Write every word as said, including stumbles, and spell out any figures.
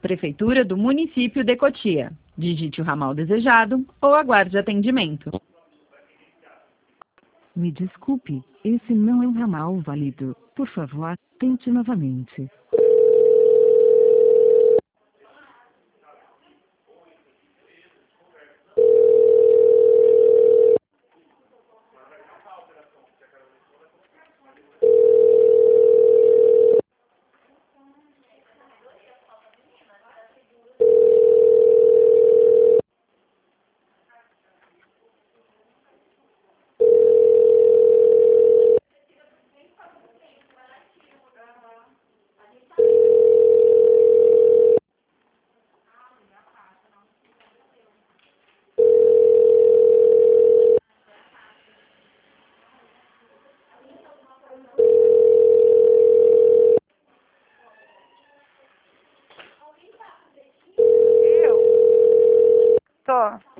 Prefeitura do município de Cotia. Digite o ramal desejado ou aguarde atendimento. Me desculpe, esse não é um ramal válido. Por favor, tente novamente. Tô.